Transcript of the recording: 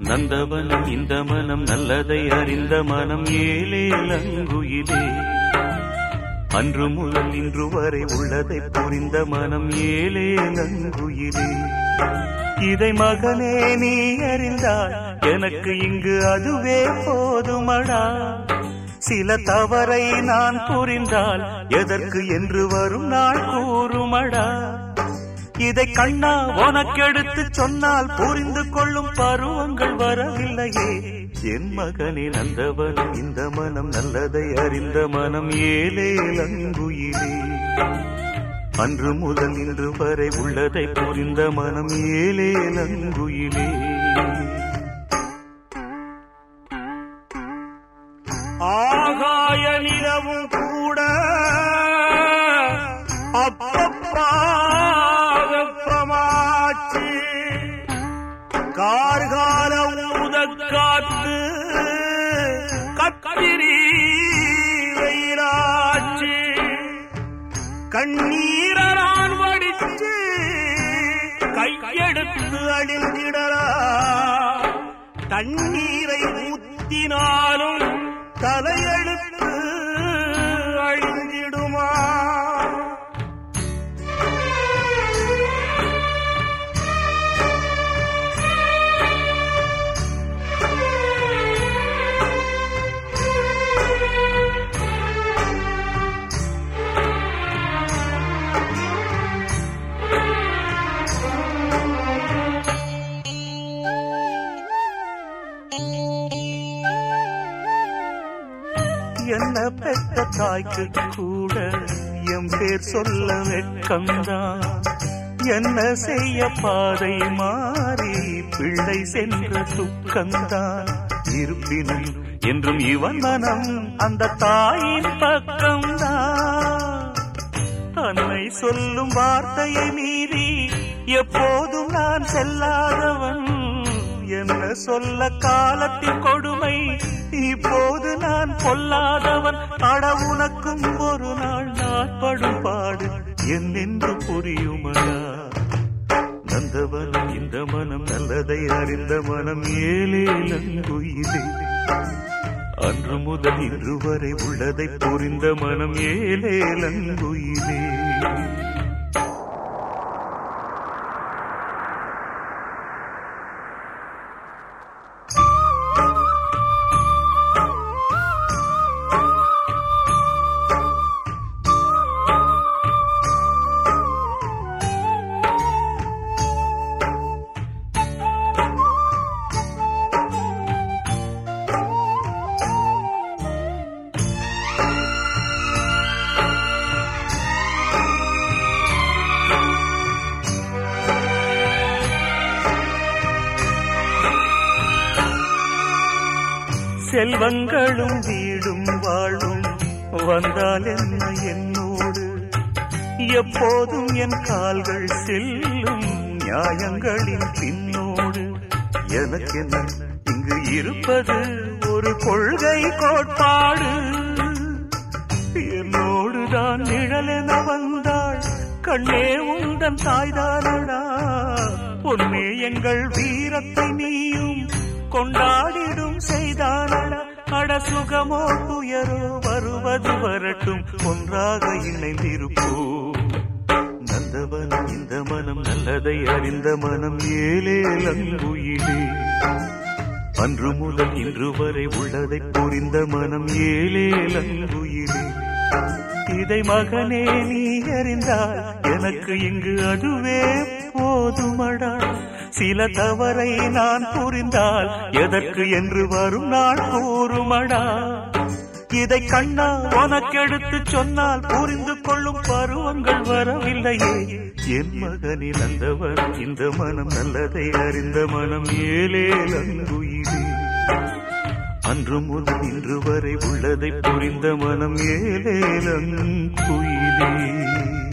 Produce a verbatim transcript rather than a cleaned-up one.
நந்தவனம் இந்த மனம் நல்லதை அறிந்த மனம் ஏலேலங்குயிலே. அன்று முதல் இன்று வரை உள்ளதை புரிந்த மனம் ஏலேலங்குயிலே. இதை மகனே நீ அறிந்தால் எனக்கு இங்கு அதுவே போதுமடா. சில தவறை நான் புரிந்தால் எதற்கு என்று வரும் நாள் கூறுமடா. இதை கண்ணா உனக்கெடுத்து சொன்னால் புரிந்து கொள்ளும் பருவங்கள் வரவில்லையே. என் மகனே நந்தவனம் இந்த மனம் நல்லதை அறிந்த மனம் ஏலேலங்குயிலே. அன்று முதல் இன்று வரை உள்ளதை புரிந்த மனம் ஏலேலங்குயிலே. ஆகாய நிலவும் கூட அப்பப்பாவமாச்சு. கார்கால ஊதக்காத்து கத்திரி வெயிலாச்சு. கண்ணீர நான் வடிச்சு கையெடுத்து அழிந்திடலா. தண்ணீரை ஊத்தினாலும் தலையெழுத்து அழிந்திடுமா. என்ன பெற்ற தாய்க்கு கூட என் பேர் சொல்ல வெட்கம்தான். என்ன செய்ய பாதை மாறி பிள்ளை சென்ற துக்கம்தான். இருப்பினும் என்றும் இவன் மனம் அந்த தாயின் பக்கம்தான். தன்னை சொல்லும் வார்த்தையை மீறி எப்போதும் நான் செல்லாதவன். என்ன சொல்ல காலத்தின் கொடுமை இப்போது நான் கொல்லாதவன். அட உனக்கும் ஒரு நாள் நான் படும் பாடு என்னென்று புரியுமடா. நந்தவனம் இந்த மனம் நல்லதை அறிந்த மனம் ஏலேலங்குயிலே. அன்று முதல் இன்று வரை உள்ளதை புரிந்த மனம் ஏலேலங்குயிலே. செல்வங்களும் வீடும் வாழும் வந்தால் என்ன என்னோடு. எப்போதும் என் கால்கள் செல்லும் நியாயங்களின் பின்னோடு. எனக்கென்ன இங்கு இருப்பது ஒரு கொள்கை கோட்பாடு. என்னோடுதான் நிழலென வந்தாள் கண்ணே உந்தன் தாய்தானடா. பொன்னே எங்கள் வீரத்தை நீயும் கொண்டாடிடும் செய்தானடா. அட சுகமோ துயரோ வருவது வரட்டும் ஒன்றாக இணைந்திருப்போம். நந்தவனம் இந்த மனம் நல்லதை அறிந்த மனம் ஏலேலங்குயிலே. அன்று முதல் இன்று வரை உள்ளதை புரிந்த மனம் ஏலேலங்குயிலே. இதை மகனே நீ அறிந்தால் எனக்கு இங்கு அதுவே போதுமடா. சில தவறை நான் புரிந்தால் எதற்கு என்று வரும் நாள் கூறுமடா. இதை கண்ணா உனக்கெடுத்து சொன்னால் புரிந்து கொள்ளும் பருவங்கள் வரவில்லையே. என் மகனில் நந்தவன் இந்த மனம் நல்லதை அறிந்த மனம் ஏலேலங்குயிலே. அன்று முதல் இன்று வரை உள்ளதை புரிந்த மனம் ஏலேலங்குயிலே.